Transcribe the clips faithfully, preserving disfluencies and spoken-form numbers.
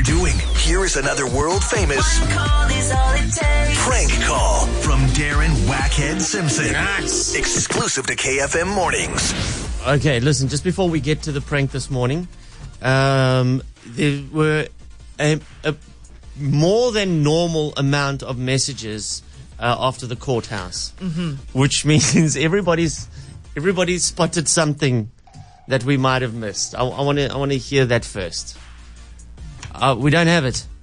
you're doing. Here is another world-famous One call is all it takes. prank call from Darren Wackhead Simpson. Nice. Exclusive to K F M Mornings. Okay, listen, just before we get to the prank this morning, um, there were a, a more than normal amount of messages uh, after the courthouse, mm-hmm. which means everybody's everybody's spotted something that we might have missed. I want to I want to hear that first. Uh, we don't have it.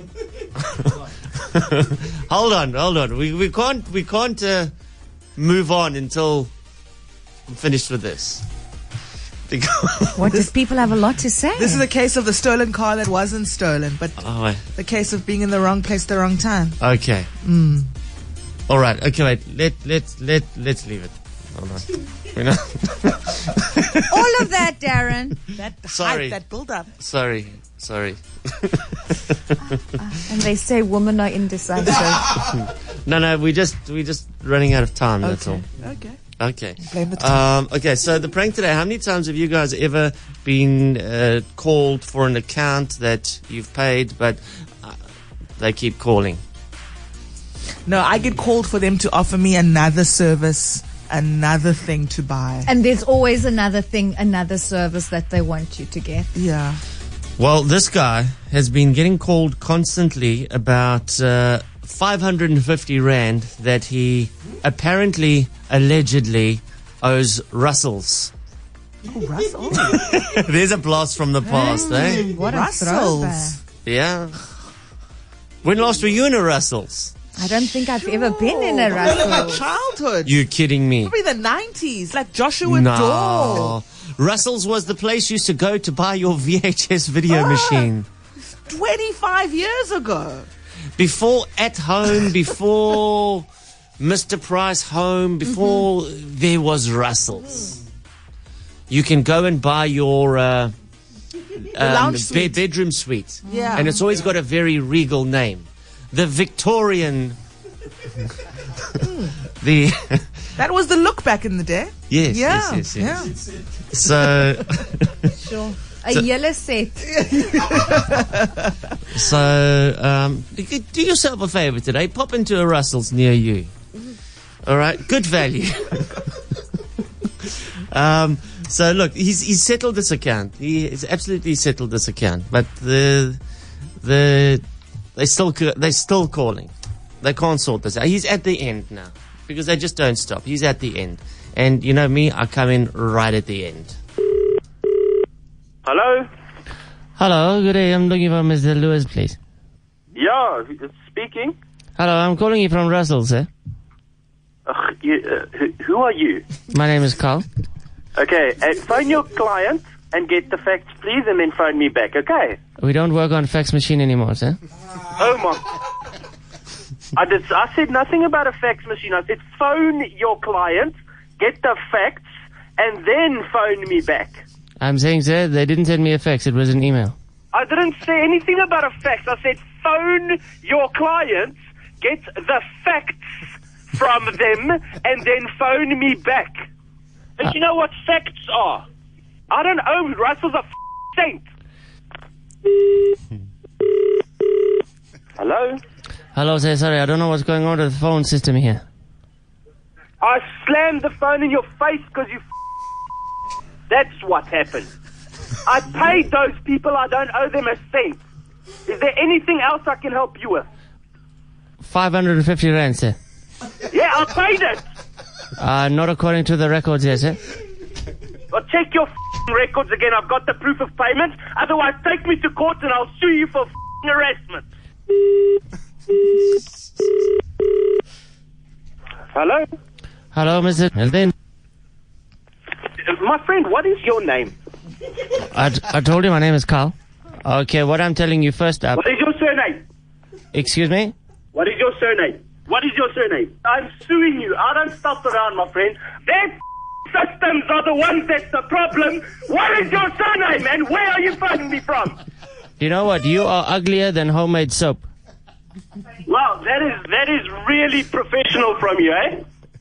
hold on, hold on. We we can't we can't uh, move on until I'm finished with this. What, does people have a lot to say? This is a case of the stolen car that wasn't stolen, but Oh, the case of being in the wrong place at the wrong time. okay. Mm. All right. Okay, wait. Let let let let's leave it. Hold on. We know. All of that, Darren. That Sorry. hype, that build up. Sorry. Sorry. And they say women are indecisive. No, no. We just we just running out of time. That's all. Okay. Okay. Blame the time. Um, okay. So the prank today. How many times have you guys ever been uh, called for an account that you've paid, but uh, they keep calling? No, I get called for them to offer me another service, another thing to buy. And there's always another thing, another service that they want you to get. Yeah. Well, this guy has been getting called constantly about uh, five hundred fifty rand that he apparently, allegedly, owes Russells. Oh, Russell. There's a blast from the past, eh? What a Russells. throwback. Yeah. When last were you in a Russells? I don't think I've ever been in a Probably in my Russell. childhood. You kidding me? Probably the nineties, like Joshua No. Dole. Russell's was the place you used to go to buy your V H S video Ah. machine. twenty-five years ago. Before At Home, before Mister Price Home, before Mm-hmm. there was Russell's. You can go and buy your uh, um, lounge suite. bedroom suite. Yeah. And it's always got a very regal name. The Victorian. the That was the look back in the day. yes, Yeah. yes, yes, yes. Yeah. So, Sure. A yellow set. so um, do yourself a favor today. Pop into a Russell's near you. All right, good value. um, so look, he's he's settled this account. He has absolutely settled this account, but the the they still ca- they still calling. They can't sort this out. He's at the end now because they just don't stop. He's at the end, and you know me, I come in right at the end. Hello? Hello, good day. I'm looking for Mister Lewis, please. Yeah, it's speaking. Hello, I'm calling you from Russell's, sir. Ugh, you, uh, who, who are you? My name is Carl. Okay, uh, phone your client and get the facts, please, and then phone me back, okay? We don't work on fax machine anymore, sir. Oh, my... I, did, I said nothing about a fax machine. I said phone your client, get the facts, and then phone me back. I'm saying, sir, they didn't send me a fax. It was an email. I didn't say anything about a fax. I said phone your client, get the facts from them, and then phone me back. And Uh, you know what facts are? I don't owe Russell's a f- saint. Hello? Hello, sir. Sorry, I don't know what's going on with the phone system here. I slammed the phone in your face because you f- That's what happened. I paid those people. I don't owe them a cent. Is there anything else I can help you with? five hundred fifty rand, sir. Yeah, I paid it. Uh, not according to the records here, sir. Well, check your f***ing records again. I've got the proof of payment. Otherwise, take me to court and I'll sue you for f***ing harassment. Hello? Hello, Mister Then Uh, My friend, what is your name? I, I told you my name is Carl. Okay, what I'm telling you first up. What is your surname? Excuse me? What is your surname? What is your surname? I'm suing you. I don't stuff around, my friend. Their f- systems are the ones that's the problem. What is your surname and where are you phoning me from? You know what? You are uglier than homemade soap. Wow, that is that is really professional from you, eh?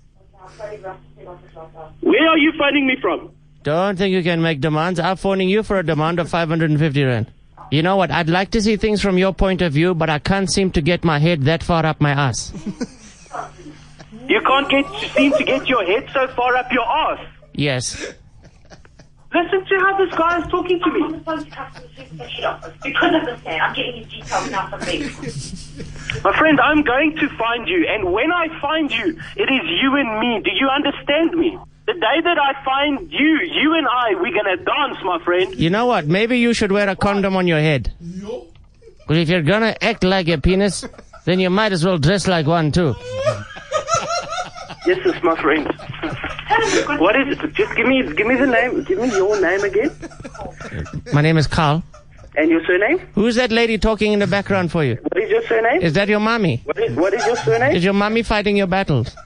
Where are you phoning me from? Don't think you can make demands. I'm phoning you for a demand of five hundred fifty rand. You know what? I'd like to see things from your point of view, but I can't seem to get my head that far up my ass. You can't get seem to get your head so far up your ass. Yes. Listen to how this guy is talking to me. You couldn't understand. I'm getting his details now from me. My friend, I'm going to find you, and when I find you, it is you and me. Do you understand me? The day that I find you, you and I, we're gonna dance, my friend. You know what? Maybe you should wear a condom on your head. Because if you're gonna act like a penis, then you might as well dress like one too. Yes, yes, my friend. What is it? Just give me, give me the name. Give me your name again. My name is Carl. And your surname? Who's that lady talking in the background for you? What is your surname? Is that your mommy? What is, what is your surname? Is your mommy fighting your battles?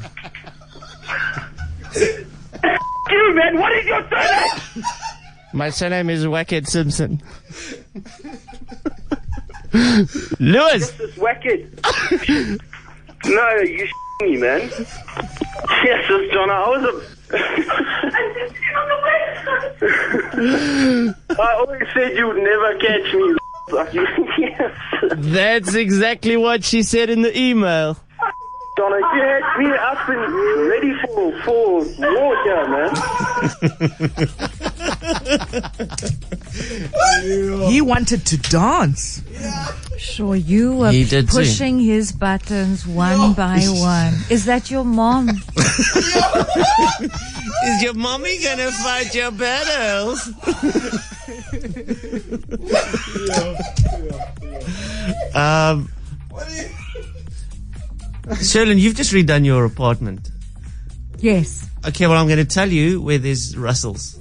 You, man, what is your surname? My surname is Wackhead Simpson. Lewis! This is Wackhead. No, you me, man. Yes, this John. I was a... I always said you would never catch me. Yes. That's exactly what she said in the email. Donna, you had me up and ready for, for war here, man. He wanted to dance. Sure, you were He did too. pushing his buttons one by one. Is that your mom? Is your mommy gonna fight your battles? um, Sherlyn, you've just redone your apartment. Yes. Okay, well, I'm going to tell you where there's Russells.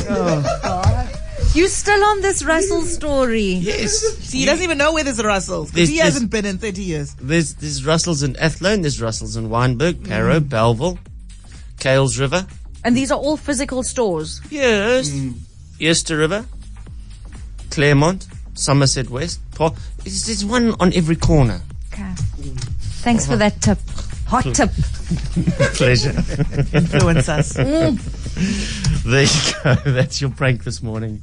You still on this Russell story? Yes. See, he doesn't even know where there's a Russell's. 'Cause There's- he there's- hasn't been in thirty years. There's, there's Russells in Athlone, there's Russells in Wynberg, Parow, Belleville, Kales River. And these are all physical stores. Yes. Easter River, Claremont, Somerset West. Paul. There's, there's one on every corner. Okay. Thanks for that tip. Hot tip. Pleasure. Influence us. There you go. That's your prank this morning.